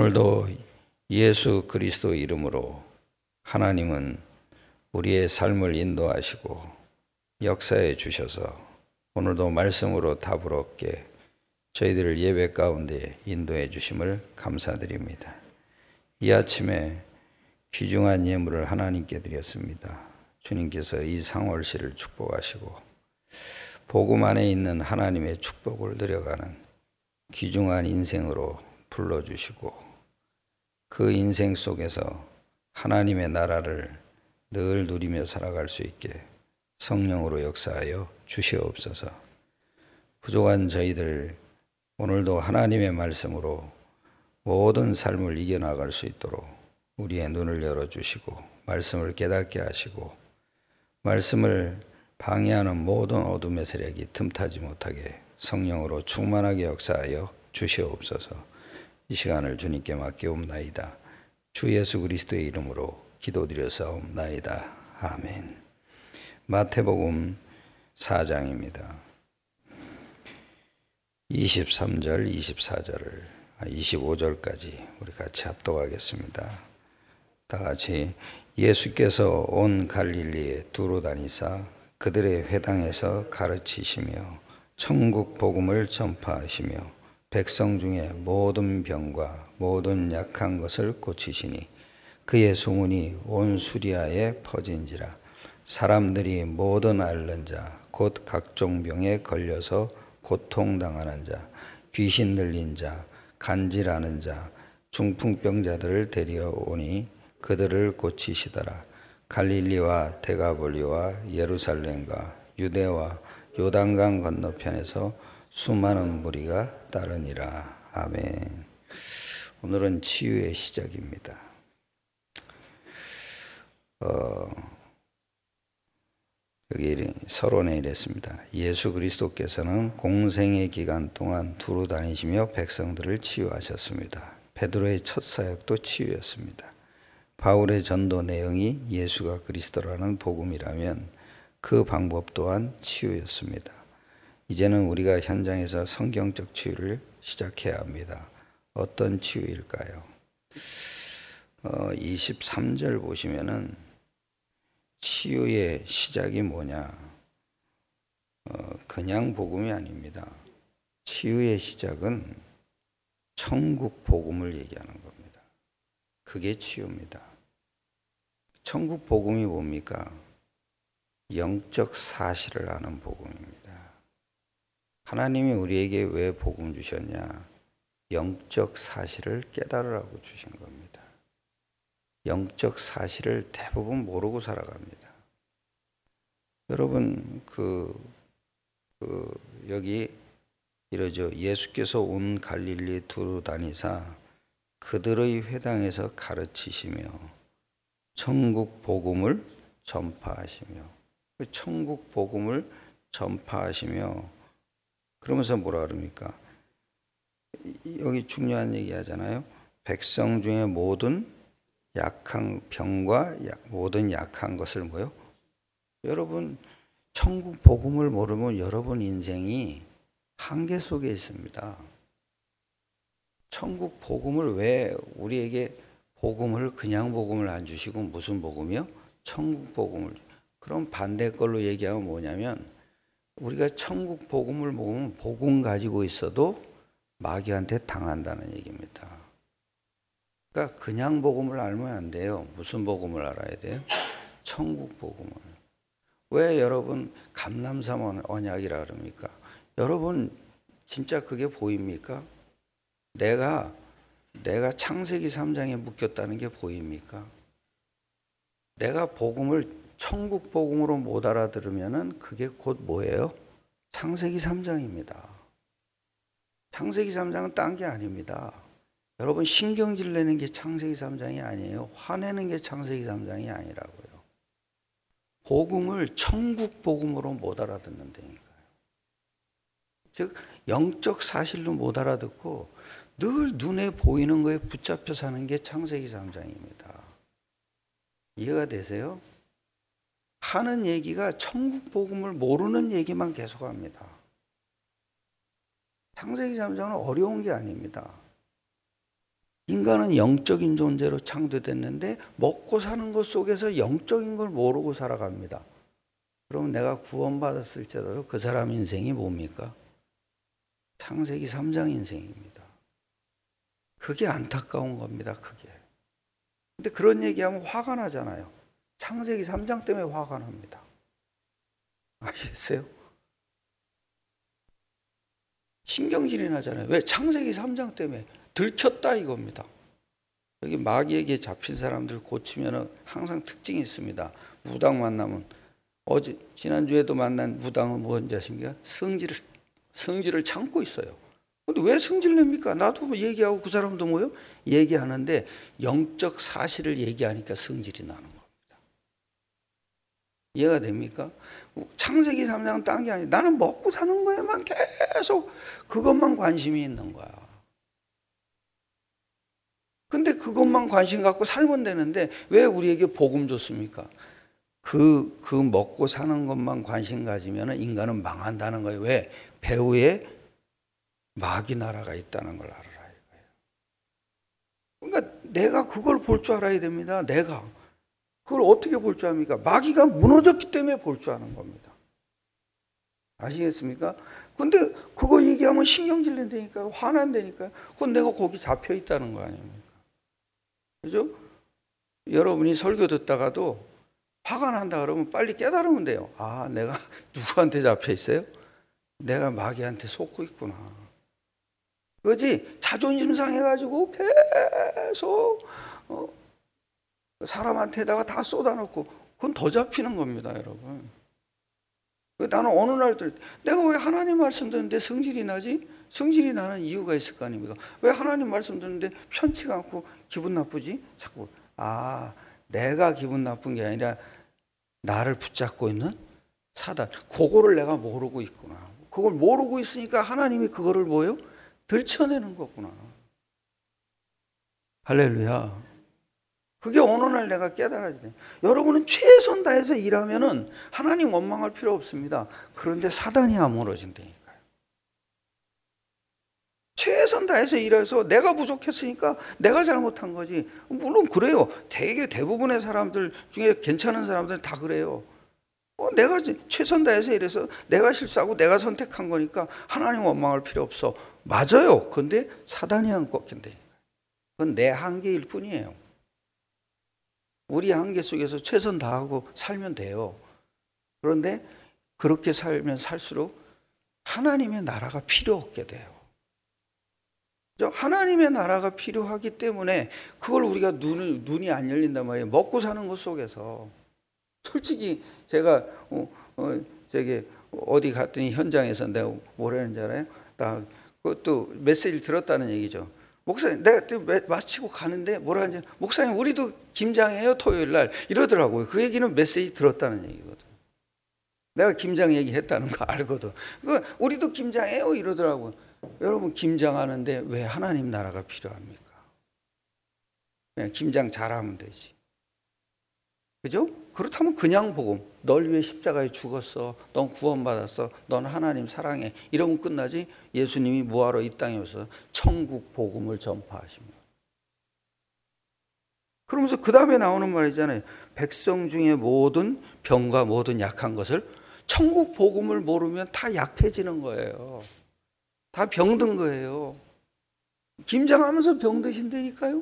오늘도 예수 그리스도 이름으로 하나님은 우리의 삶을 인도하시고 역사해 주셔서 오늘도 말씀으로 답을 얻게 저희들을 예배 가운데 인도해 주심을 감사드립니다. 이 아침에 귀중한 예물을 하나님께 드렸습니다. 주님께서 이 상월시를 축복하시고 복음 안에 있는 하나님의 축복을 누려가는 귀중한 인생으로 불러주시고 그 인생 속에서 하나님의 나라를 늘 누리며 살아갈 수 있게 성령으로 역사하여 주시옵소서. 부족한 저희들 오늘도 하나님의 말씀으로 모든 삶을 이겨나갈 수 있도록 우리의 눈을 열어주시고 말씀을 깨닫게 하시고 말씀을 방해하는 모든 어둠의 세력이 틈타지 못하게 성령으로 충만하게 역사하여 주시옵소서. 이 시간을 주님께 맡기옵나이다. 주 예수 그리스도의 이름으로 기도드려사옵나이다. 아멘. 마태복음 4장입니다. 23절, 24절을 25절까지 우리 같이 합독하겠습니다. 다 같이 예수께서 온 갈릴리에 두루 다니사 그들의 회당에서 가르치시며 천국 복음을 전파하시며 백성 중에 모든 병과 모든 약한 것을 고치시니 그의 소문이 온 수리아에 퍼진지라. 사람들이 모든 앓는 자 곧 각종 병에 걸려서 고통당하는 자 귀신 들린 자 간질하는 자 중풍병자들을 데려오니 그들을 고치시더라. 갈릴리와 데가볼리와 예루살렘과 유대와 요단강 건너편에서 수많은 무리가 따르니라. 아멘. 오늘은 치유의 시작입니다. 여기 서론에 이랬습니다. 예수 그리스도께서는 공생의 기간 동안 두루 다니시며 백성들을 치유하셨습니다. 베드로의 첫 사역도 치유였습니다. 바울의 전도 내용이 예수가 그리스도라는 복음이라면 그 방법 또한 치유였습니다. 이제는 우리가 현장에서 성경적 치유를 시작해야 합니다. 어떤 치유일까요? 23절 보시면은 치유의 시작이 뭐냐? 그냥 복음이 아닙니다. 치유의 시작은 천국 복음을 얘기하는 겁니다. 그게 치유입니다. 천국 복음이 뭡니까? 영적 사실을 아는 복음입니다. 하나님이 우리에게 왜 복음 주셨냐? 영적 사실을 깨달으라고 주신 겁니다. 영적 사실을 대부분 모르고 살아갑니다. 여러분 여기 이러죠. 예수께서 온 갈릴리 두루 다니사 그들의 회당에서 가르치시며 천국 복음을 전파하시며 천국 복음을 전파하시며 그러면서 뭐라 그럽니까? 여기 중요한 얘기 하잖아요. 백성 중에 모든 약한 병과 모든 약한 것을 뭐요? 여러분 천국 복음을 모르면 여러분 인생이 한계 속에 있습니다. 천국 복음을 왜 우리에게 복음을 그냥 복음을 안 주시고 무슨 복음이요? 천국 복음을. 그럼 반대 걸로 얘기하면 뭐냐면 우리가 천국 복음을 모으면 복음 가지고 있어도 마귀한테 당한다는 얘기입니다. 그러니까 그냥 복음을 알면 안 돼요. 무슨 복음을 알아야 돼요? 천국 복음을. 왜 여러분 감람산 언약이라 그럽니까? 여러분 진짜 그게 보입니까? 내가 창세기 3장에 묶였다는 게 보입니까? 내가 복음을 천국 복음으로 못 알아들으면은 그게 곧 뭐예요? 창세기 3장입니다. 창세기 3장은 딴 게 아닙니다. 여러분 신경질 내는 게 창세기 3장이 아니에요. 화내는 게 창세기 3장이 아니라고요. 복음을 천국 복음으로 못 알아듣는다니까요. 즉 영적 사실로 못 알아듣고 늘 눈에 보이는 거에 붙잡혀 사는 게 창세기 3장입니다. 이해가 되세요? 하는 얘기가 천국 복음을 모르는 얘기만 계속합니다. 창세기 3장은 어려운 게 아닙니다. 인간은 영적인 존재로 창조됐는데 먹고 사는 것 속에서 영적인 걸 모르고 살아갑니다. 그럼 내가 구원받았을지라도 그 사람 인생이 뭡니까? 창세기 3장 인생입니다. 그게 안타까운 겁니다. 그게. 근데 그런 얘기하면 화가 나잖아요. 창세기 3장 때문에 화가 납니다. 아시겠어요? 신경질이 나잖아요. 왜? 창세기 3장 때문에 들켰다 이겁니다. 여기 마귀에게 잡힌 사람들 고치면 항상 특징이 있습니다. 무당 만나면 지난주에도 만난 무당은 뭔지 아십니까? 성질을 참고 있어요. 근데 왜 성질 냅니까? 나도 얘기하고 그 사람도 뭐요? 얘기하는데 영적 사실을 얘기하니까 성질이 나는 겁니다. 이해가 됩니까? 창세기 3장은 딴 게 아니에요. 나는 먹고 사는 거에만 계속 그것만 관심이 있는 거야. 근데 그것만 관심 갖고 살면 되는데 왜 우리에게 복음 줬습니까? 그 먹고 사는 것만 관심 가지면 인간은 망한다는 거예요. 왜? 배후에 마귀 나라가 있다는 걸 알아라 이거예요. 그러니까 내가 그걸 볼 줄 알아야 됩니다. 내가 그걸 어떻게 볼 줄 압니까? 마귀가 무너졌기 때문에 볼 줄 아는 겁니다. 아시겠습니까? 근데 그거 얘기하면 신경질 낸다니까요. 화난다니까요. 그건 내가 거기 잡혀 있다는 거 아닙니까? 그죠? 여러분이 설교 듣다가도 화가 난다 그러면 빨리 깨달으면 돼요. 아, 내가 누구한테 잡혀 있어요? 내가 마귀한테 속고 있구나. 그렇지? 자존심 상해가지고 계속 사람한테다가 다 쏟아놓고 그건 더 잡히는 겁니다, 여러분. 나는 어느 날 내가 왜 하나님 말씀 듣는데 성질이 나지? 성질이 나는 이유가 있을 거 아닙니까? 왜 하나님 말씀 듣는데 편치가 않고 기분 나쁘지? 자꾸 내가 기분 나쁜 게 아니라 나를 붙잡고 있는 사단, 그거를 내가 모르고 있구나. 그걸 모르고 있으니까 하나님이 그거를 뭐예요? 들춰내는 거구나. 할렐루야. 그게 어느 날 내가 깨달아지네. 여러분은 최선 다해서 일하면은 하나님 원망할 필요 없습니다. 그런데 사단이 아무러진다니까요. 최선 다해서 일해서 내가 부족했으니까 내가 잘못한 거지. 물론 그래요. 대부분의 사람들 중에 괜찮은 사람들은 다 그래요. 내가 최선 다해서 일해서 내가 실수하고 내가 선택한 거니까 하나님 원망할 필요 없어. 맞아요. 근데 사단이 안 꺾인다니까요. 그건 내 한계일 뿐이에요. 우리 한계 속에서 최선 다하고 살면 돼요. 그런데 그렇게 살면 살수록 하나님의 나라가 필요 없게 돼요. 하나님의 나라가 필요하기 때문에 그걸 우리가 눈이 안 열린단 말이에요. 먹고 사는 것 속에서. 솔직히 제가 어디 갔더니 현장에서 내가 뭐라는지 알아요? 나 그것도 메시지를 들었다는 얘기죠. 목사님, 내가 마치고 가는데 뭐라 하는지, 목사님 우리도 김장해요 토요일 날 이러더라고요. 그 얘기는 메시지 들었다는 얘기거든. 내가 김장 얘기했다는 거 알거든. 우리도 김장해요 이러더라고요. 여러분 김장하는데 왜 하나님 나라가 필요합니까? 그냥 김장 잘하면 되지. 그죠? 그렇다면 그냥 복음, 널 위해 십자가에 죽었어, 넌 구원받았어, 넌 하나님 사랑해, 이러면 끝나지. 예수님이 뭐하러 이 땅에 오셔서 천국 복음을 전파하시며, 그러면서 그 다음에 나오는 말이잖아요. 백성 중에 모든 병과 모든 약한 것을, 천국 복음을 모르면 다 약해지는 거예요. 다 병든 거예요. 김장하면서 병드신다니까요.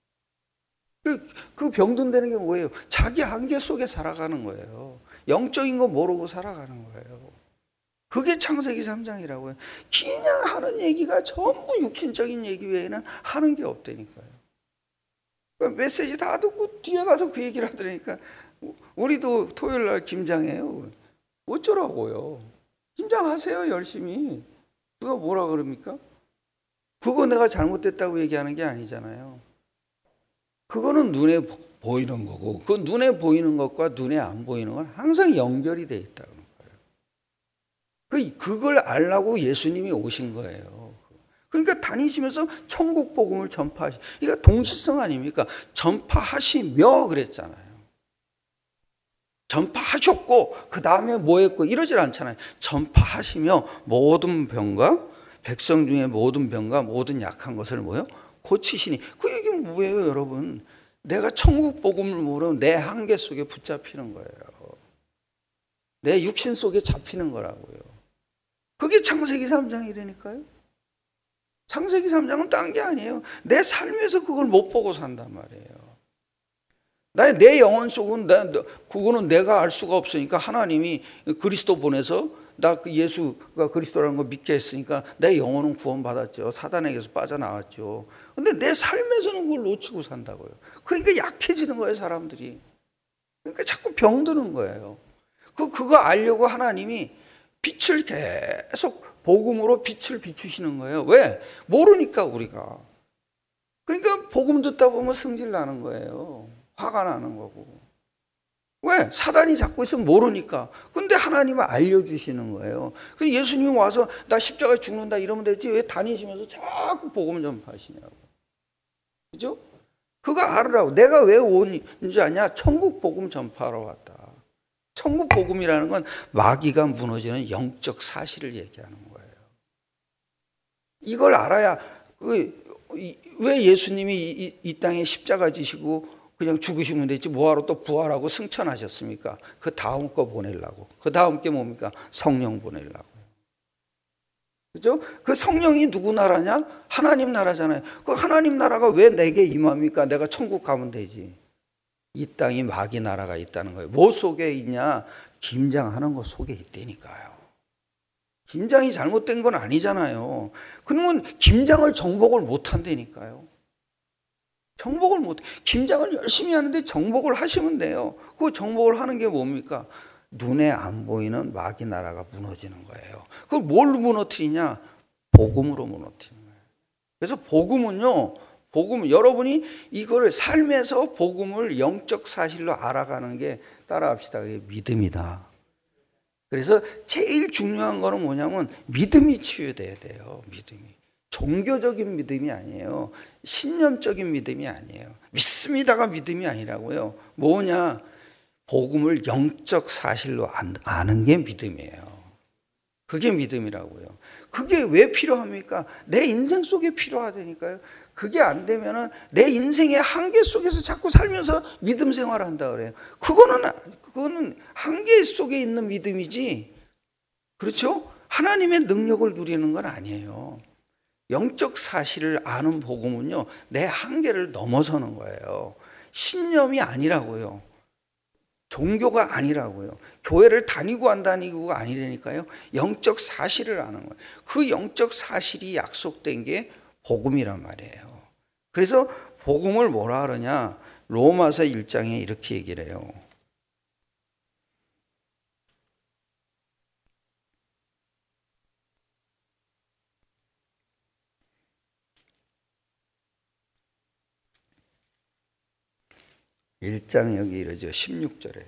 그 병든다는 게 뭐예요? 자기 한계 속에 살아가는 거예요. 영적인 거 모르고 살아가는 거예요. 그게 창세기 3장이라고요. 그냥 하는 얘기가 전부 육신적인 얘기 외에는 하는 게 없다니까요. 그러니까 메시지 다 듣고 뒤에 가서 그 얘기를 하더라니까. 우리도 토요일 날 김장해요. 어쩌라고요? 김장하세요, 열심히. 누가 뭐라 그럽니까? 그거 내가 잘못됐다고 얘기하는 게 아니잖아요. 그거는 눈에 보이는 거고, 그 눈에 보이는 것과 눈에 안 보이는 건 항상 연결이 되어 있다는 거예요. 그걸 알라고 예수님이 오신 거예요. 그러니까 다니시면서 천국 복음을 전파하시. 이거 동시성 아닙니까? 전파하시며 그랬잖아요. 전파하셨고 그 다음에 뭐 했고 이러질 않잖아요. 전파하시며 모든 병과 백성 중에 모든 병과 모든 약한 것을 뭐요? 고치시니. 그 얘기는 뭐예요, 여러분? 내가 천국 복음을 모르면 내 한계 속에 붙잡히는 거예요. 내 육신 속에 잡히는 거라고요. 그게 창세기 3장이라니까요. 창세기 3장은 딴 게 아니에요. 내 삶에서 그걸 못 보고 산단 말이에요. 내 영혼 속은 그거는 내가 알 수가 없으니까 하나님이 그리스도 보내서 나 그 예수가 그리스도라는 거 믿게 했으니까 내 영혼은 구원받았죠. 사단에게서 빠져나왔죠. 근데 내 삶에서는 그걸 놓치고 산다고요. 그러니까 약해지는 거예요, 사람들이. 그러니까 자꾸 병드는 거예요. 그거 알려고 하나님이 빛을 계속 복음으로 빛을 비추시는 거예요. 왜? 모르니까 우리가. 그러니까 복음 듣다 보면 승질 나는 거예요. 화가 나는 거고. 왜? 사단이 잡고 있으면 모르니까. 근데 하나님은 알려주시는 거예요. 그래서 예수님 와서 나 십자가에 죽는다 이러면 되지 왜 다니시면서 자꾸 복음 전파하시냐고. 그죠? 그거 알으라고. 내가 왜 온 줄 아냐? 천국 복음 전파하러 왔다. 천국 복음이라는 건 마귀가 무너지는 영적 사실을 얘기하는 거예요. 이걸 알아야 왜 예수님이 이 땅에 십자가 지시고 그냥 죽으시면 됐지 뭐하러 또 부활하고 승천하셨습니까? 그 다음 거 보내려고. 그 다음 게 뭡니까? 성령 보내려고. 그죠? 그 성령이 누구 나라냐? 하나님 나라잖아요. 그 하나님 나라가 왜 내게 임합니까? 내가 천국 가면 되지. 이 땅이 마귀 나라가 있다는 거예요. 뭐 속에 있냐? 김장하는 거 속에 있다니까요. 김장이 잘못된 건 아니잖아요. 그러면 김장을 정복을 못 한다니까요. 정복을 못, 김장을 열심히 하는데 정복을 하시면 돼요. 그 정복을 하는 게 뭡니까? 눈에 안 보이는 마귀 나라가 무너지는 거예요. 그걸 뭘 무너뜨리냐? 복음으로 무너뜨리는 거예요. 그래서 복음은요, 여러분이 이거를 삶에서 복음을 영적 사실로 알아가는 게 따라합시다. 그게 믿음이다. 그래서 제일 중요한 거는 뭐냐면 믿음이 치유돼야 돼요. 믿음이. 종교적인 믿음이 아니에요. 신념적인 믿음이 아니에요. 믿습니다가 믿음이 아니라고요. 뭐냐? 복음을 영적 사실로 아는 게 믿음이에요. 그게 믿음이라고요. 그게 왜 필요합니까? 내 인생 속에 필요하다니까요. 그게 안 되면은 내 인생의 한계 속에서 자꾸 살면서 믿음 생활을 한다 그래요. 그거는 한계 속에 있는 믿음이지. 그렇죠? 하나님의 능력을 누리는 건 아니에요. 영적 사실을 아는 복음은요, 내 한계를 넘어서는 거예요. 신념이 아니라고요. 종교가 아니라고요. 교회를 다니고 안 다니고가 아니라니까요. 영적 사실을 아는 거예요. 그 영적 사실이 약속된 게 복음이란 말이에요. 그래서 복음을 뭐라 그러냐? 로마서 1장에 이렇게 얘기를 해요. 일장 여기 이러죠. 16절에.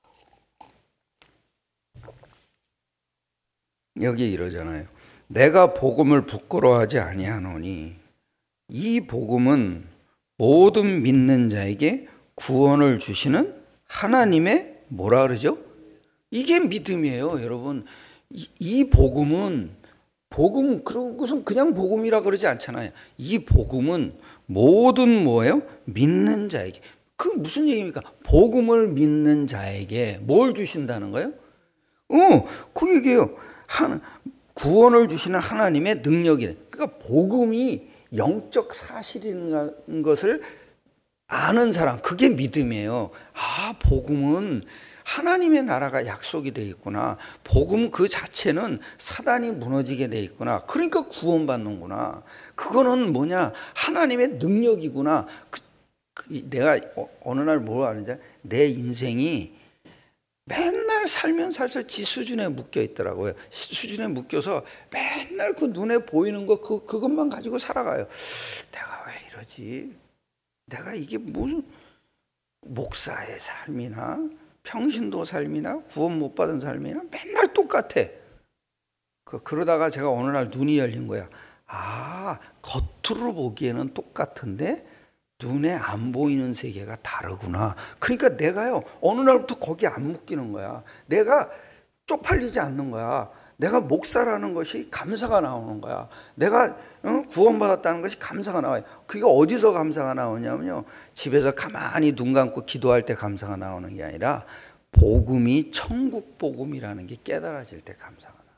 여기 이러잖아요. 내가 복음을 부끄러워하지 아니하노니 이 복음은 모든 믿는 자에게 구원을 주시는 하나님의 뭐라 그러죠? 이게 믿음이에요, 여러분. 이 복음은 그러고선 그냥 복음이라 그러지 않잖아요. 이 복음은 모든 뭐예요? 믿는 자에게. 그 무슨 얘기입니까? 복음을 믿는 자에게 뭘 주신다는 거예요? 그 얘기예요. 구원을 주시는 하나님의 능력이래. 그러니까 복음이 영적 사실인 것을 아는 사람, 그게 믿음이에요. 아, 복음은 하나님의 나라가 약속이 되어 있구나. 복음 그 자체는 사단이 무너지게 되어 있구나. 그러니까 구원받는구나. 그거는 뭐냐? 하나님의 능력이구나. 내가 어느 날 뭐 하는지 내 인생이 맨날 살면 살살 지 수준에 묶여 있더라고요. 수준에 묶여서 맨날 그 눈에 보이는 거 그것만 가지고 살아가요. 내가 왜 이러지? 내가 이게 무슨 목사의 삶이나 평신도 삶이나 구원 못 받은 삶이나 맨날 똑같아. 그러다가 제가 어느 날 눈이 열린 거야. 아, 겉으로 보기에는 똑같은데 눈에 안 보이는 세계가 다르구나. 그러니까 내가요, 어느 날부터 거기 안 묶이는 거야. 내가 쪽팔리지 않는 거야. 내가 목사라는 것이 감사가 나오는 거야. 내가 구원받았다는 것이 감사가 나와요. 그게 어디서 감사가 나오냐면요, 집에서 가만히 눈 감고 기도할 때 감사가 나오는 게 아니라 복음이 천국 복음이라는 게 깨달아질 때 감사가 나와요.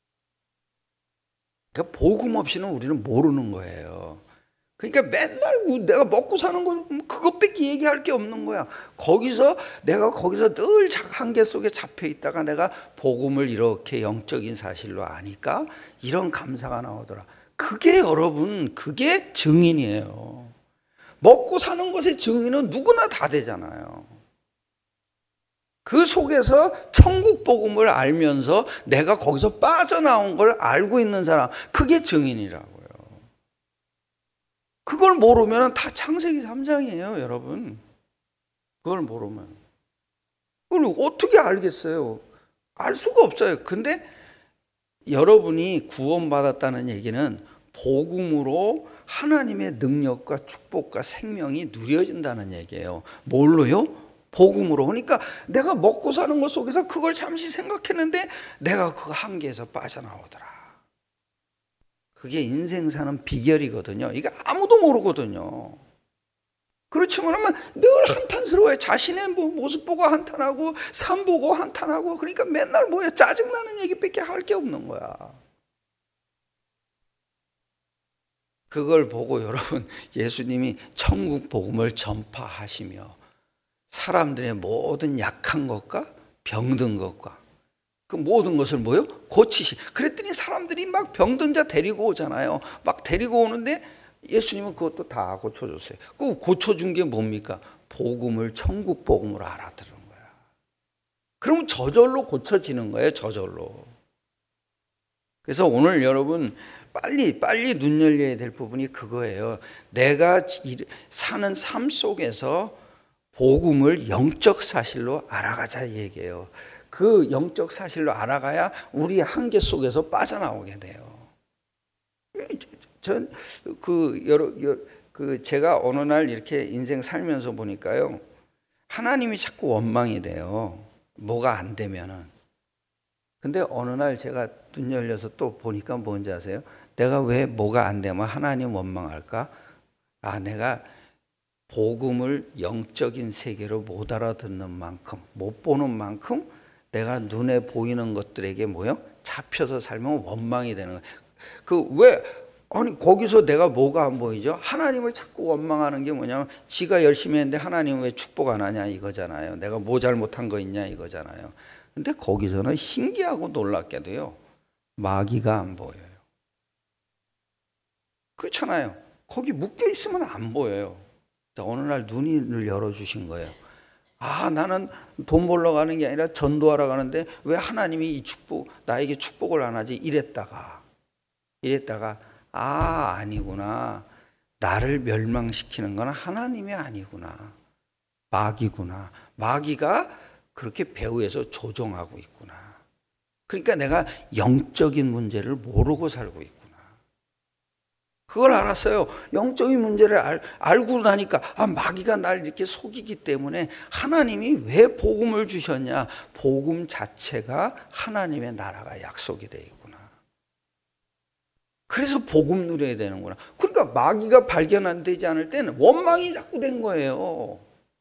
그러니까 복음 없이는 우리는 모르는 거예요. 그러니까 맨날 내가 먹고 사는 거 그것밖에 얘기할 게 없는 거야. 내가 거기서 늘 한계 속에 잡혀 있다가 내가 복음을 이렇게 영적인 사실로 아니까 이런 감사가 나오더라. 그게 여러분, 그게 증인이에요. 먹고 사는 것의 증인은 누구나 다 되잖아요. 그 속에서 천국 복음을 알면서 내가 거기서 빠져나온 걸 알고 있는 사람, 그게 증인이라고요. 그걸 모르면 다 창세기 3장이에요, 여러분. 그걸 모르면. 그걸 어떻게 알겠어요? 알 수가 없어요. 근데 여러분이 구원받았다는 얘기는 복음으로 하나님의 능력과 축복과 생명이 누려진다는 얘기예요. 뭘로요? 복음으로. 그러니까 내가 먹고 사는 것 속에서 그걸 잠시 생각했는데 내가 그 한계에서 빠져나오더라. 그게 인생 사는 비결이거든요. 이게 아무도 모르거든요. 그렇지만 늘 한탄스러워요. 자신의 모습 보고 한탄하고 삶 보고 한탄하고, 그러니까 맨날 뭐야, 짜증나는 얘기밖에 할 게 없는 거야. 그걸 보고 여러분, 예수님이 천국 복음을 전파하시며 사람들의 모든 약한 것과 병든 것과 그 모든 것을 뭐요? 그랬더니 사람들이 막 병든 자 데리고 오잖아요. 막 데리고 오는데 예수님은 그것도 다 고쳐줬어요. 그 고쳐준 게 뭡니까? 복음을, 천국 복음을 알아들은 거야. 그러면 저절로 고쳐지는 거예요, 저절로. 그래서 오늘 여러분 빨리 눈 열려야 될 부분이 그거예요. 내가 사는 삶 속에서 복음을 영적 사실로 알아가자 얘기예요. 그 영적 사실로 알아가야 우리 한계 속에서 빠져나오게 돼요. 제가 어느 날 이렇게 인생 살면서 보니까요, 하나님이 자꾸 원망이 돼요. 뭐가 안 되면은. 근데 어느 날 제가 눈 열려서 또 보니까 뭔지 아세요? 내가 왜 뭐가 안 되면 하나님 원망할까? 내가 복음을 영적인 세계로 못 알아듣는 만큼, 못 보는 만큼 내가 눈에 보이는 것들에게 잡혀서 살면 원망이 되는 거예요. 거기서 내가 뭐가 안 보이죠? 하나님을 자꾸 원망하는 게 뭐냐면, 지가 열심히 했는데 하나님은 왜 축복 안 하냐 이거잖아요. 내가 뭐 잘못한 거 있냐 이거잖아요. 근데 거기서는 신기하고 놀랍게도요, 마귀가 안 보여요. 그렇잖아요. 거기 묶여 있으면 안 보여요. 어느 날 눈을 열어주신 거예요. 나는 돈 벌러 가는 게 아니라 전도하러 가는데 왜 하나님이 나에게 축복을 안 하지? 이랬다가 아니구나. 나를 멸망시키는 건 하나님이 아니구나. 마귀구나. 마귀가 그렇게 배후에서 조종하고 있구나. 그러니까 내가 영적인 문제를 모르고 살고 있구나. 그걸 알았어요. 영적인 문제를 알고 나니까 마귀가 날 이렇게 속이기 때문에 하나님이 왜 복음을 주셨냐? 복음 자체가 하나님의 나라가 약속이 되어 있구나. 그래서 복음 누려야 되는구나. 그러니까 마귀가 발견 안 되지 않을 때는 원망이 자꾸 된 거예요.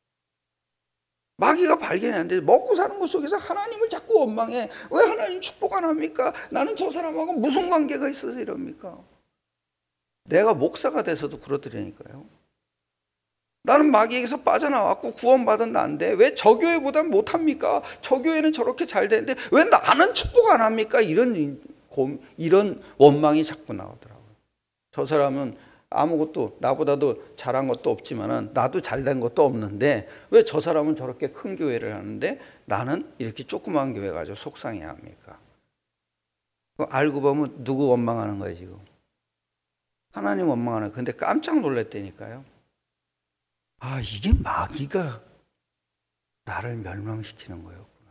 마귀가 발견이 안 돼. 먹고 사는 것 속에서 하나님을 자꾸 원망해. 왜 하나님 축복 안 합니까? 나는 저 사람하고 무슨 관계가 있어서 이럽니까? 내가 목사가 돼서도 그러더라니까요. 나는 마귀에게서 빠져나왔고 구원받은 나인데 왜 저 교회보단 못합니까? 저 교회는 저렇게 잘 되는데 왜 나는 축복 안 합니까? 이런 원망이 자꾸 나오더라고요. 저 사람은 아무것도, 나보다도 잘한 것도 없지만은 나도 잘된 것도 없는데 왜 저 사람은 저렇게 큰 교회를 하는데 나는 이렇게 조그만 교회 가지고 속상해 합니까? 알고 보면 누구 원망하는 거예요 지금? 하나님 원망하는 거예요. 근데 깜짝 놀랐다니까요. 이게 마귀가 나를 멸망시키는 거였구나.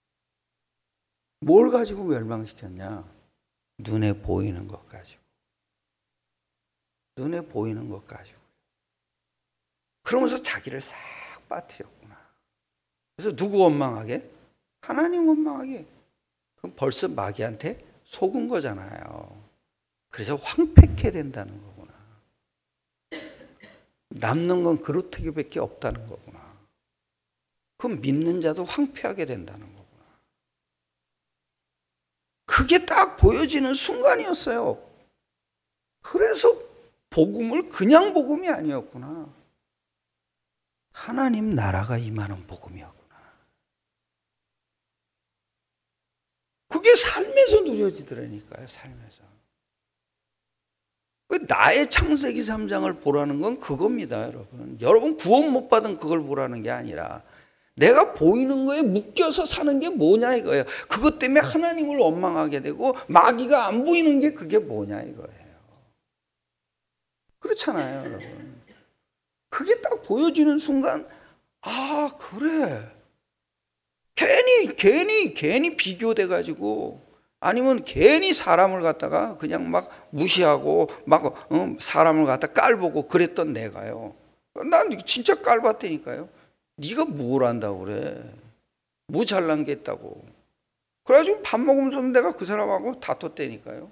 뭘 가지고 멸망시켰냐? 눈에 보이는 것 가지고. 눈에 보이는 것 가지고. 그러면서 자기를 싹 빠뜨렸구나. 그래서 누구 원망하게? 하나님 원망하게. 그럼 벌써 마귀한테 속은 거잖아요. 그래서 황폐케 된다는 거구나. 남는 건 그루터기밖에 없다는 거구나. 그럼 믿는 자도 황폐하게 된다는 거구나. 그게 딱 보여지는 순간이었어요. 그래서 복음을 그냥 복음이 아니었구나. 하나님 나라가 임하는 복음이었구나. 그게 삶에서 누려지더라니까요. 삶에서. 나의 창세기 3장을 보라는 건 그겁니다. 여러분. 여러분 구원 못 받은 그걸 보라는 게 아니라 내가 보이는 거에 묶여서 사는 게 뭐냐 이거예요. 그것 때문에 하나님을 원망하게 되고 마귀가 안 보이는 게 그게 뭐냐 이거예요. 그렇잖아요, 여러분. 그게 딱 보여지는 순간, 아, 그래. 괜히 비교돼가지고, 아니면 괜히 사람을 갖다가 그냥 막 무시하고, 막 사람을 갖다 깔보고 그랬던 내가요. 난 진짜 깔봤다니까요. 네가 뭘 안다고 그래. 뭐 잘난 게 있다고. 그래가지고 밥 먹으면서 내가 그 사람하고 다퉜다니까요.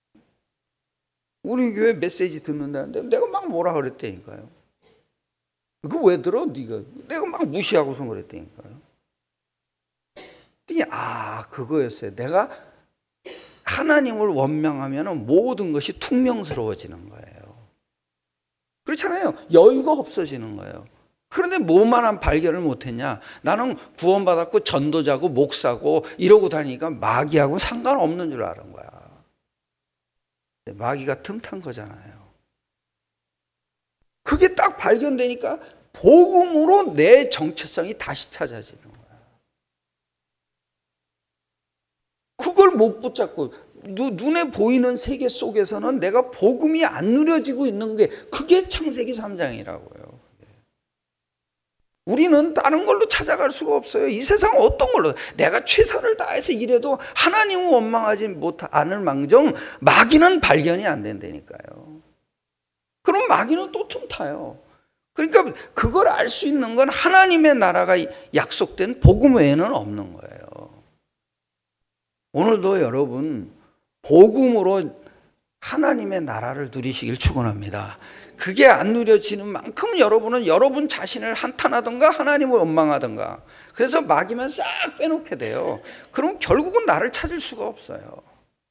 우리 교회 메시지 듣는다는데 내가 막 뭐라 그랬다니까요. 그거 왜 들어? 네가. 내가 막 무시하고서 그랬다니까요. 그거였어요. 내가 하나님을 원망하면 모든 것이 퉁명스러워지는 거예요. 그렇잖아요. 여유가 없어지는 거예요. 그런데 뭐만한 발견을 못했냐? 나는 구원받았고 전도자고 목사고 이러고 다니니까 마귀하고 상관없는 줄 아는 거야. 마귀가 틈탄 거잖아요. 그게 딱 발견되니까 복음으로 내 정체성이 다시 찾아지는 거야. 그걸 못 붙잡고 눈에 보이는 세계 속에서는 내가 복음이 안 누려지고 있는 게 그게 창세기 3장이라고요. 우리는 다른 걸로 찾아갈 수가 없어요. 이 세상 어떤 걸로 내가 최선을 다해서 일해도 하나님을 원망하지 않을 망정 마귀는 발견이 안 된다니까요. 그럼 마귀는 또 틈타요. 그러니까 그걸 알 수 있는 건 하나님의 나라가 약속된 복음 외에는 없는 거예요. 오늘도 여러분 복음으로 하나님의 나라를 누리시길 축원합니다. 그게 안 누려지는 만큼 여러분은 여러분 자신을 한탄하든가 하나님을 원망하든가 그래서 마귀만 싹 빼놓게 돼요. 그럼 결국은 나를 찾을 수가 없어요.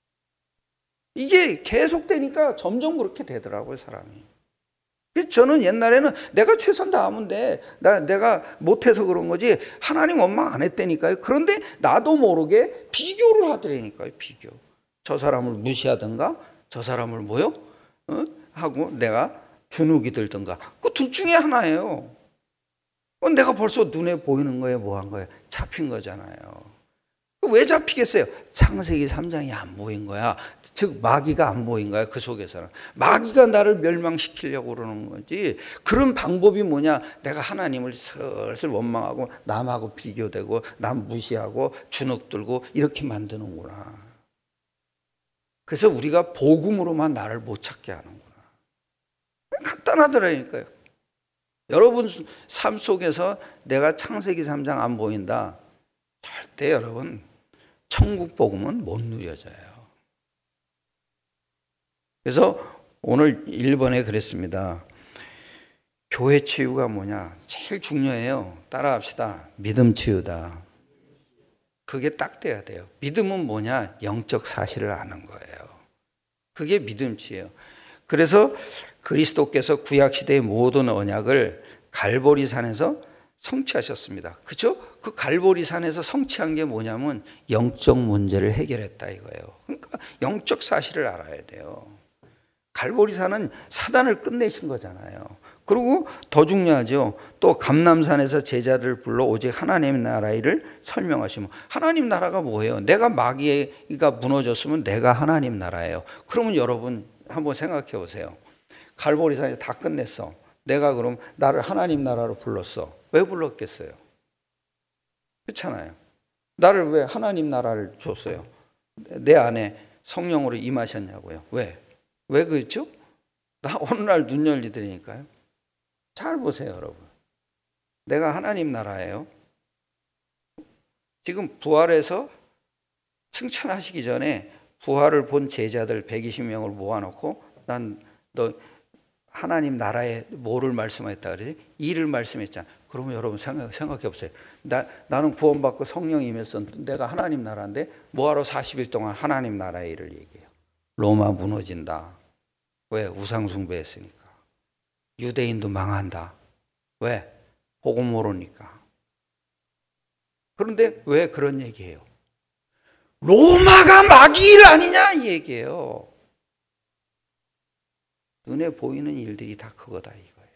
이게 계속되니까 점점 그렇게 되더라고요, 사람이. 저는 옛날에는 내가 최선 다하면 돼. 내가 못해서 그런 거지 하나님 원망 안 했다니까요. 그런데 나도 모르게 비교를 하더라니까요. 비교. 저 사람을 무시하든가 저 사람을 뭐요? 하고 내가 주눅이 들든가. 그 둘 중에 하나예요. 내가 벌써 눈에 보이는 거에 뭐 한 거예요? 잡힌 거잖아요. 왜 잡히겠어요? 창세기 3장이 안 보인 거야. 즉 마귀가 안 보인 거야. 그 속에서는. 마귀가 나를 멸망시키려고 그러는 거지. 그런 방법이 뭐냐? 내가 하나님을 슬슬 원망하고 남하고 비교되고 남 무시하고 주눅 들고 이렇게 만드는구나. 그래서 우리가 복음으로만 나를 못 찾게 하는구나. 간단하더라니까요. 여러분 삶 속에서 내가 창세기 3장 안 보인다. 절대 여러분 천국 복음은 못 누려져요. 그래서 오늘 1번에 그랬습니다. 교회 치유가 뭐냐? 제일 중요해요. 따라합시다. 믿음 치유다. 그게 딱 돼야 돼요. 믿음은 뭐냐? 영적 사실을 아는 거예요. 그게 믿음 치유예요. 그래서 그리스도께서 구약시대의 모든 언약을 갈보리산에서 성취하셨습니다. 그렇죠? 그 갈보리산에서 성취한 게 뭐냐면 영적 문제를 해결했다 이거예요. 그러니까 영적 사실을 알아야 돼요. 갈보리산은 사단을 끝내신 거잖아요. 그리고 더 중요하죠. 또 감람산에서 제자들을 불러 오직 하나님의 나라 일을 설명하시면 하나님 나라가 뭐예요? 내가 마귀가 무너졌으면 내가 하나님 나라예요. 그러면 여러분 한번 생각해 보세요. 갈보리산에서 다 끝냈어. 내가 그럼 나를 하나님 나라로 불렀어. 왜 불렀겠어요? 그렇잖아요. 나를 왜 하나님 나라를 줬어요? 내 안에 성령으로 임하셨냐고요. 왜? 왜 그렇죠? 나 어느 날 눈 열리더니까요. 잘 보세요, 여러분. 내가 하나님 나라예요. 지금 부활해서 승천하시기 전에 부활을 본 제자들 120명을 모아놓고 너 하나님 나라에 뭐를 말씀했다 그러지? 일을 말씀했잖아. 그러면 여러분 생각해 보세요. 나는 구원받고 성령이 임했어. 내가 하나님 나라인데 뭐하러 40일 동안 하나님 나라의 일을 얘기해요. 로마 무너진다. 왜? 우상 숭배했으니까. 유대인도 망한다. 왜? 복음 모르니까. 그런데 왜 그런 얘기해요? 로마가 마귀일 아니냐 이 얘기예요. 눈에 보이는 일들이 다 그거다 이거예요.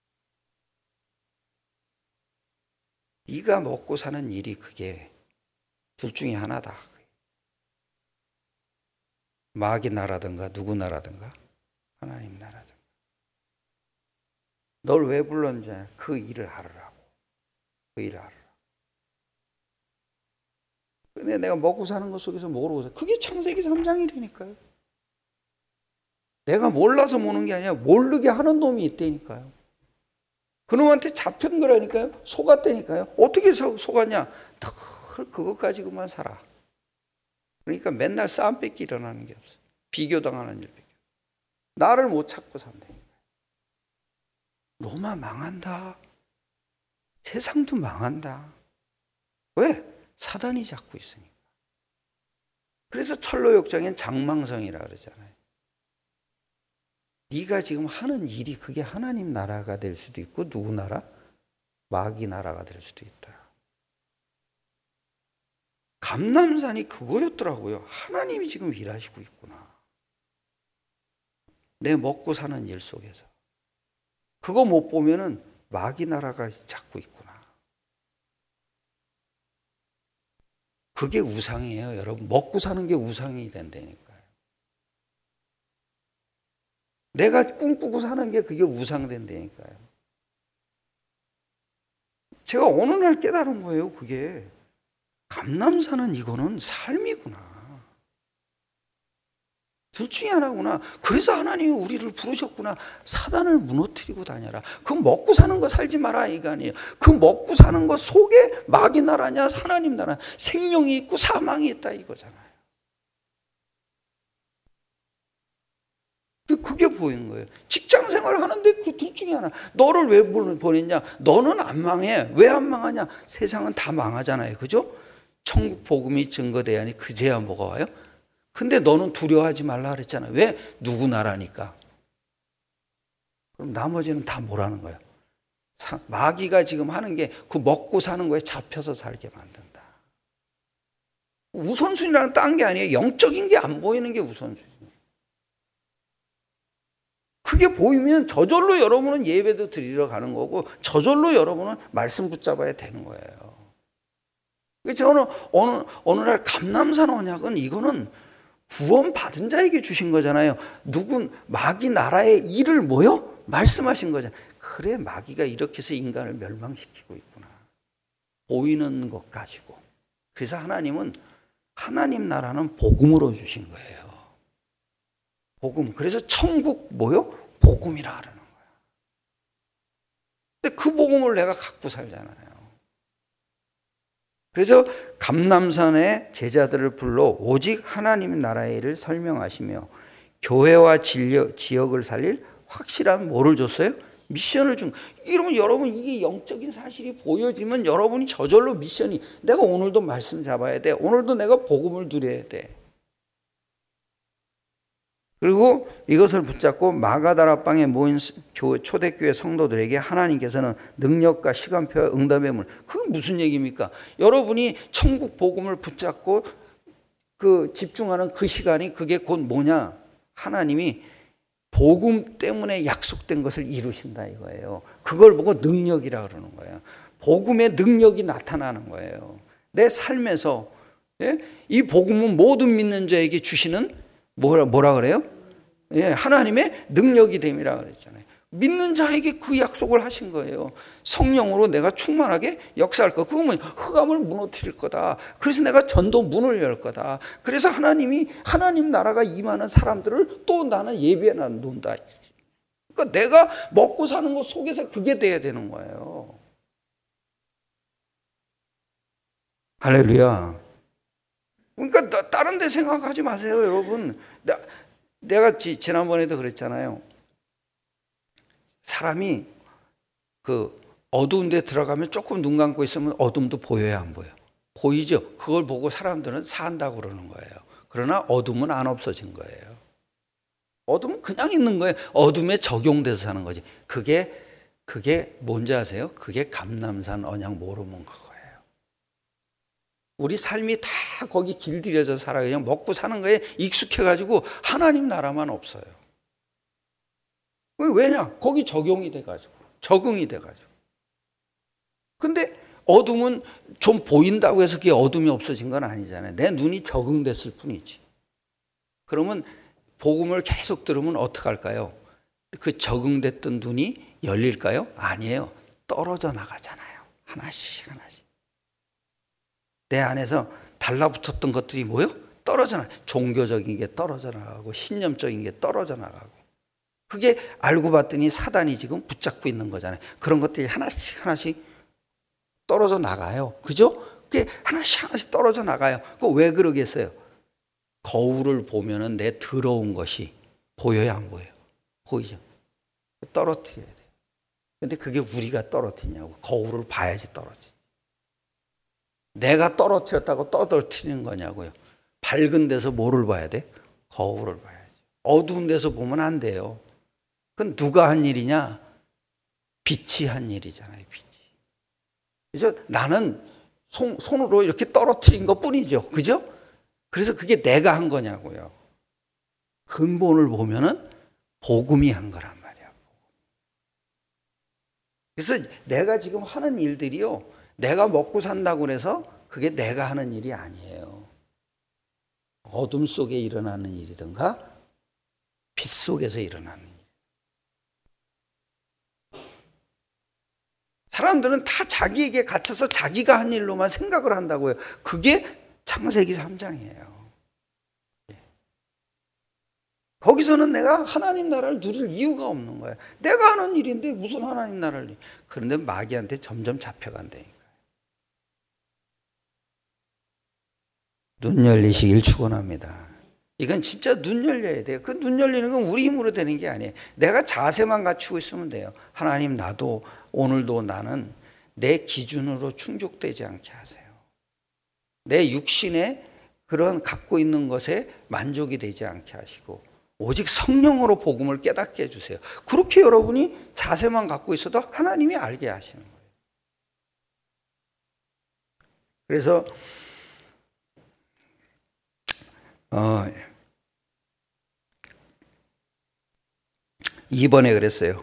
네가 먹고 사는 일이 그게 둘 중에 하나다. 마귀 나라든가 누구 나라든가 하나님 나라든가. 널 왜 불렀는지 그 일을 하라고. 그 일을 하라. 근데 내가 먹고 사는 것 속에서 모르고 사. 그게 창세기 3장이라니까요. 내가 몰라서 모는 게 아니라 모르게 하는 놈이 있다니까요. 그놈한테 잡힌 거라니까요. 속았다니까요. 어떻게 속았냐? 늘 그것 가지고만 살아. 그러니까 맨날 싸움 뺏기 일어나는 게 없어. 비교당하는 일 뺏기. 나를 못 찾고 산다니까요. 로마 망한다. 세상도 망한다. 왜? 사단이 잡고 있으니까. 그래서 철로역정엔 장망성이라 그러잖아요. 네가 지금 하는 일이 그게 하나님 나라가 될 수도 있고 누구 나라? 마귀 나라가 될 수도 있다. 감람산이 그거였더라고요. 하나님이 지금 일하시고 있구나. 내 먹고 사는 일 속에서. 그거 못 보면은 마귀 나라가 잡고 있구나. 그게 우상이에요, 여러분. 먹고 사는 게 우상이 된다니까요. 내가 꿈꾸고 사는 게 그게 우상된다니까요. 제가 어느 날 깨달은 거예요, 그게. 감람산은 이거는 삶이구나. 둘 중에 하나구나. 그래서 하나님이 우리를 부르셨구나. 사단을 무너뜨리고 다녀라. 그 먹고 사는 거 살지 마라 이거 아니에요. 그 먹고 사는 거 속에 마귀 나라냐 하나님 나라, 생명이 있고 사망이 있다 이거잖아요. 그게 보인 거예요. 직장 생활을 하는데 그 둘 중에 하나. 너를 왜 보냈냐? 너는 안 망해. 왜 안 망하냐? 세상은 다 망하잖아요. 그죠? 천국 복음이 증거돼야 하니 그제야 뭐가 와요? 근데 너는 두려워하지 말라 그랬잖아. 왜? 누구 나라니까. 그럼 나머지는 다 뭐라는 거예요? 마귀가 지금 하는 게 그 먹고 사는 거에 잡혀서 살게 만든다. 우선순위라는 딴 게 아니에요. 영적인 게 안 보이는 게 우선순위예요. 그게 보이면 저절로 여러분은 예배도 드리러 가는 거고 저절로 여러분은 말씀 붙잡아야 되는 거예요. 저는 어느 날 감람산 언약은 이거는 구원 받은 자에게 주신 거잖아요. 마귀 나라의 일을 뭐요? 말씀하신 거잖아요. 그래, 마귀가 이렇게 해서 인간을 멸망시키고 있구나. 보이는 것 가지고. 그래서 하나님은 하나님 나라는 복음으로 주신 거예요. 복음. 그래서 천국 뭐요? 복음이라 그러는 거야. 근데 그 복음을 내가 갖고 살잖아요. 그래서 감람산에 제자들을 불러 오직 하나님 나라의 일을 설명하시며 교회와 지역을 살릴 확실한 뭐를 줬어요? 미션을 준. 이러면 여러분 이게 영적인 사실이 보여지면 여러분이 저절로 미션이 내가 오늘도 말씀 잡아야 돼. 오늘도 내가 복음을 누려야 돼. 그리고 이것을 붙잡고 마가다라방에 모인 초대교회 성도들에게 하나님께서는 능력과 시간표와 응답의 물. 그게 무슨 얘기입니까? 여러분이 천국 복음을 붙잡고 그 집중하는 그 시간이 그게 곧 뭐냐? 하나님이 복음 때문에 약속된 것을 이루신다 이거예요. 그걸 보고 능력이라 그러는 거예요. 복음의 능력이 나타나는 거예요. 내 삶에서 이 복음은 모든 믿는 자에게 주시는 뭐라 그래요? 하나님의 능력이 됨이라 그랬잖아요. 믿는 자에게 그 약속을 하신 거예요. 성령으로 내가 충만하게 역사할 거. 그거면 흑암을 무너뜨릴 거다. 그래서 내가 전도 문을 열 거다. 그래서 하나님 나라가 임하는 사람들을 또 나는 예배에 놓는다. 그러니까 내가 먹고 사는 것 속에서 그게 돼야 되는 거예요. 할렐루야. 그러니까 다른 데 생각하지 마세요, 여러분. 내가 지난번에도 그랬잖아요. 사람이 그 어두운 데 들어가면 조금 눈 감고 있으면 어둠도 보여야 안 보여? 보이죠? 그걸 보고 사람들은 산다고 그러는 거예요. 그러나 어둠은 안 없어진 거예요. 어둠은 그냥 있는 거예요. 어둠에 적용돼서 사는 거지. 그게 뭔지 아세요? 그게 감람산 언약 모르면 그거예요. 우리 삶이 다 거기 길들여져 살아 그냥 먹고 사는 거에 익숙해가지고 하나님 나라만 없어요. 왜냐? 거기 적용이 돼가지고 적응이 돼가지고. 근데 어둠은 좀 보인다고 해서 그게 어둠이 없어진 건 아니잖아요. 내 눈이 적응됐을 뿐이지. 그러면 복음을 계속 들으면 어떡할까요? 그 적응됐던 눈이 열릴까요? 아니에요. 떨어져 나가잖아요. 하나씩. 내 안에서 달라붙었던 것들이 뭐요? 떨어져 나가요. 종교적인 게 떨어져 나가고 신념적인 게 떨어져 나가고. 그게 알고 봤더니 사단이 지금 붙잡고 있는 거잖아요. 그런 것들이 하나씩 떨어져 나가요. 그죠? 그게 하나씩 떨어져 나가요. 그 왜 그러겠어요? 거울을 보면은 내 더러운 것이 보여야 안 보여요? 보이죠? 떨어뜨려야 돼요. 근데 그게 우리가 떨어뜨리냐고. 거울을 봐야지 떨어지지. 내가 떨어뜨렸다고 떨어뜨리는 거냐고요. 밝은 데서 뭐를 봐야 돼? 거울을 봐야지. 어두운 데서 보면 안 돼요. 그건 누가 한 일이냐? 빛이 한 일이잖아요. 빛이. 그래서 나는 손으로 이렇게 떨어뜨린 것 뿐이죠. 그죠? 그래서 그게 내가 한 거냐고요. 근본을 보면은 복음이 한 거란 말이야. 그래서 내가 지금 하는 일들이요. 내가 먹고 산다고 그래서 그게 내가 하는 일이 아니에요. 어둠 속에 일어나는 일이든가 빛 속에서 일어나는 일. 사람들은 다 자기에게 갇혀서 자기가 한 일로만 생각을 한다고요. 그게 창세기 3장이에요. 거기서는 내가 하나님 나라를 누릴 이유가 없는 거야. 내가 하는 일인데 무슨 하나님 나라를. 그런데 마귀한테 점점 잡혀간다니까. 눈 열리시길 축원합니다. 이건 진짜 눈 열려야 돼요. 그 눈 열리는 건 우리 힘으로 되는 게 아니에요. 내가 자세만 갖추고 있으면 돼요. 하나님, 나도 오늘도 나는 내 기준으로 충족되지 않게 하세요. 내 육신의 그런 갖고 있는 것에 만족이 되지 않게 하시고 오직 성령으로 복음을 깨닫게 해주세요. 그렇게 여러분이 자세만 갖고 있어도 하나님이 알게 하시는 거예요. 그래서 이번에 그랬어요.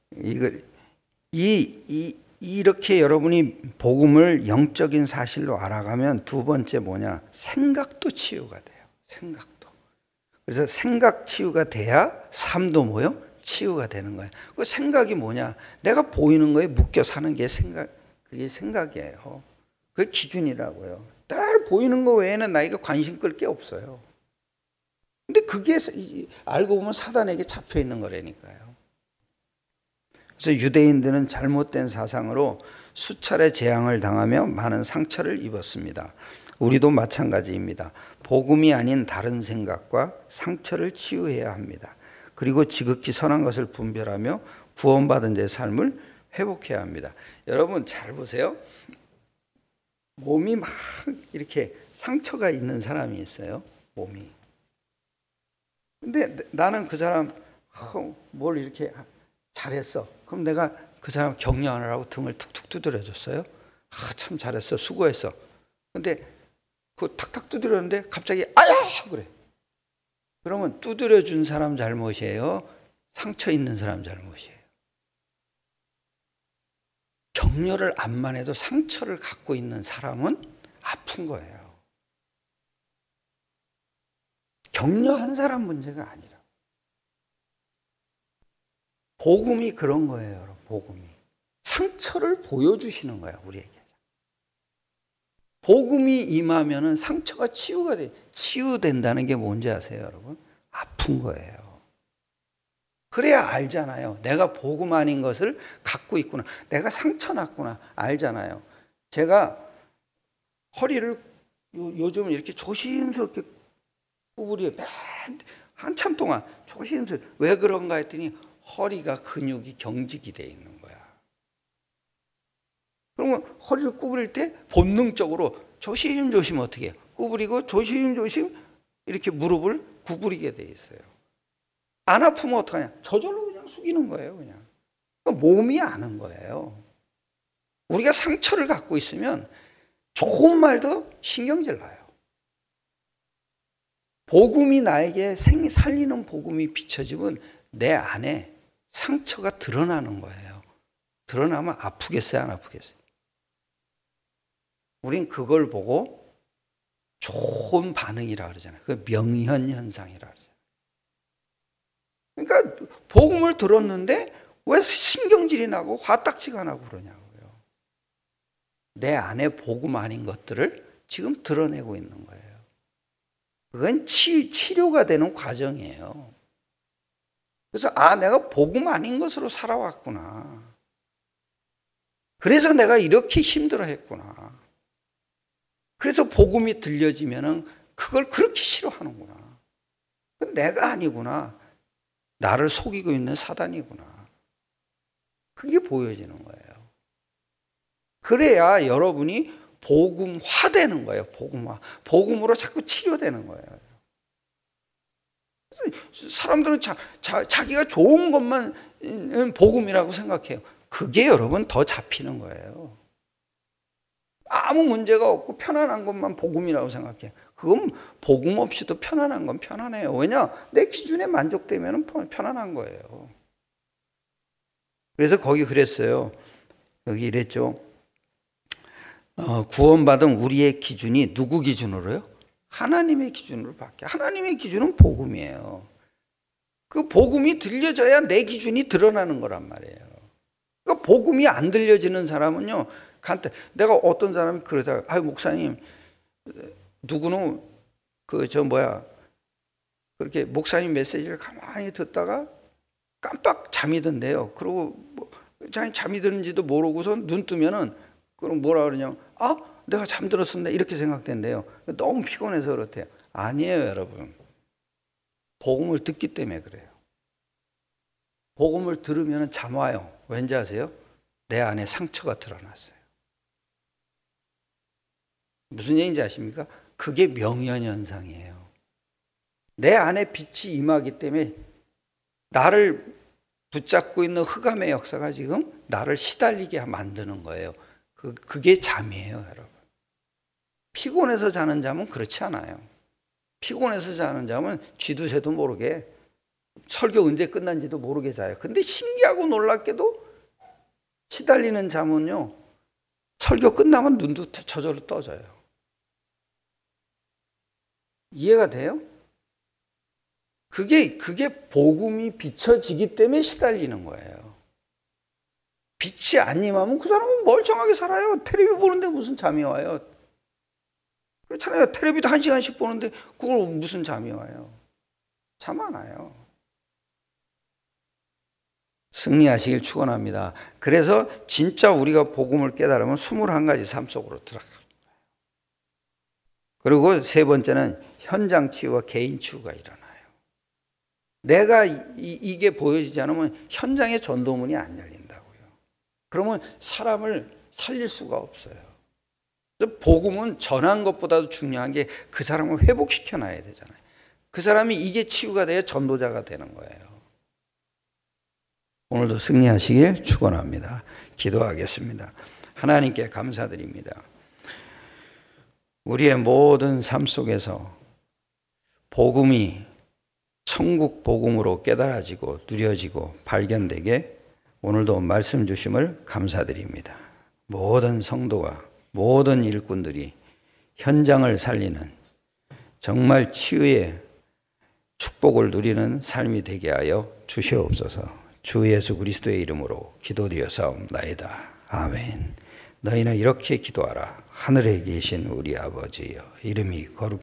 이렇게 여러분이 복음을 영적인 사실로 알아가면 두 번째 뭐냐? 생각도 치유가 돼요. 생각도. 그래서 생각 치유가 돼야 삶도 뭐요? 치유가 되는 거예요. 그 생각이 뭐냐? 내가 보이는 거에 묶여 사는 게 그게 생각이에요. 그게 기준이라고요. 늘 보이는 거 외에는 나에게 관심 끌 게 없어요. 근데 그게 알고 보면 사단에게 잡혀 있는 거라니까요. 그래서 유대인들은 잘못된 사상으로 수차례 재앙을 당하며 많은 상처를 입었습니다. 우리도 마찬가지입니다. 복음이 아닌 다른 생각과 상처를 치유해야 합니다. 그리고 지극히 선한 것을 분별하며 구원받은 자의 삶을 회복해야 합니다. 여러분 잘 보세요. 몸이 막 이렇게 상처가 있는 사람이 있어요. 몸이. 근데 나는 그 사람 뭘 이렇게 잘했어. 그럼 내가 그 사람 격려하느라고 등을 툭툭 두드려줬어요. 참 잘했어. 수고했어. 근데 그 탁탁 두드렸는데 갑자기 아야! 그래. 그러면 두드려준 사람 잘못이에요? 상처 있는 사람 잘못이에요? 격려를 안만 해도 상처를 갖고 있는 사람은 아픈 거예요. 격려한 사람 문제가 아니라. 복음이 그런 거예요, 여러분. 복음이. 상처를 보여주시는 거예요, 우리에게. 복음이 임하면은 상처가 치유가 돼. 치유된다는 게 뭔지 아세요, 여러분? 아픈 거예요. 그래야 알잖아요. 내가 복음 아닌 것을 갖고 있구나. 내가 상처 났구나. 알잖아요. 제가 허리를 요즘은 이렇게 조심스럽게 구부려 한참 동안 조심스럽게 왜 그런가 했더니 허리가 근육이 경직이 돼 있는 거야. 그러면 허리를 구부릴 때 본능적으로 조심조심 어떻게 해요? 구부리고 조심조심 이렇게 무릎을 구부리게 돼 있어요. 안 아프면 어떡하냐? 저절로 그냥 숙이는 거예요. 그냥 몸이 아는 거예요. 우리가 상처를 갖고 있으면 조금 말도 신경질 나요. 복음이 나에게 살리는 복음이 비춰지면 내 안에 상처가 드러나는 거예요. 드러나면 아프겠어요? 안 아프겠어요? 우린 그걸 보고 좋은 반응이라 그러잖아요. 그 명현 현상이라 그러잖아요. 그러니까 복음을 들었는데 왜 신경질이 나고 화딱지가 나고 그러냐고요. 내 안에 복음 아닌 것들을 지금 드러내고 있는 거예요. 그건 치료가 되는 과정이에요. 그래서 내가 복음 아닌 것으로 살아왔구나. 그래서 내가 이렇게 힘들어했구나. 그래서 복음이 들려지면은 그걸 그렇게 싫어하는구나. 내가 아니구나. 나를 속이고 있는 사단이구나. 그게 보여지는 거예요. 그래야 여러분이 복음화되는 거예요. 복음화. 복음으로 자꾸 치료되는 거예요. 그래서 사람들은 자기가 좋은 것만 복음이라고 생각해요. 그게 여러분 더 잡히는 거예요. 아무 문제가 없고 편안한 것만 복음이라고 생각해요. 그건 복음 없이도 편안한 건 편안해요. 왜냐? 내 기준에 만족되면 편안한 거예요. 그래서 거기 그랬어요. 여기 이랬죠. 구원받은 우리의 기준이 누구 기준으로요? 하나님의 기준으로 바뀌어요. 하나님의 기준은 복음이에요. 그 복음이 들려져야 내 기준이 드러나는 거란 말이에요. 그러니까 복음이 안 들려지는 사람은요, 내가 어떤 사람이 그러다가, 목사님, 누구는 그렇게 목사님 메시지를 가만히 듣다가 깜빡 잠이 든대요. 그리고 잠이 드는지도 모르고서 눈 뜨면은 그럼 뭐라 그러냐면, 내가 잠들었었네 이렇게 생각된대요. 너무 피곤해서 그렇대요. 아니에요, 여러분. 복음을 듣기 때문에 그래요. 복음을 들으면 잠 와요. 왠지 아세요? 내 안에 상처가 드러났어요. 무슨 얘기인지 아십니까? 그게 명현현상이에요. 내 안에 빛이 임하기 때문에 나를 붙잡고 있는 흑암의 역사가 지금 나를 시달리게 만드는 거예요. 그게 잠이에요, 여러분. 피곤해서 자는 잠은 그렇지 않아요. 피곤해서 자는 잠은 쥐도 새도 모르게 설교 언제 끝난지도 모르게 자요. 근데 신기하고 놀랍게도 시달리는 잠은요, 설교 끝나면 눈도 저절로 떠져요. 이해가 돼요? 그게 복음이 비춰지기 때문에 시달리는 거예요. 빛이 안 임하면 그 사람은 멀쩡하게 살아요. 텔레비 보는데 무슨 잠이 와요? 그렇잖아요. 텔레비도 1시간씩 보는데 그걸 무슨 잠이 와요? 잠 안 와요. 승리하시길 축원합니다. 그래서 진짜 우리가 복음을 깨달으면 21가지 삶 속으로 들어가요. 그리고 세 번째는 현장 치유와 개인 치유가 일어나요. 내가 이게 보여지지 않으면 현장의 전도문이 안 열린다고요. 그러면 사람을 살릴 수가 없어요. 복음은 전한 것보다도 중요한 게 그 사람을 회복시켜 놔야 되잖아요. 그 사람이 이게 치유가 돼야 전도자가 되는 거예요. 오늘도 승리하시길 축원합니다. 기도하겠습니다. 하나님께 감사드립니다. 우리의 모든 삶 속에서 복음이 천국 복음으로 깨달아지고 누려지고 발견되게 오늘도 말씀 주심을 감사드립니다. 모든 성도가 모든 일꾼들이 현장을 살리는 정말 치유의 축복을 누리는 삶이 되게 하여 주시옵소서. 주 예수 그리스도의 이름으로 기도드려사옵나이다. 아멘. 너희는 이렇게 기도하라. 하늘에 계신 우리 아버지여, 이름이 거룩히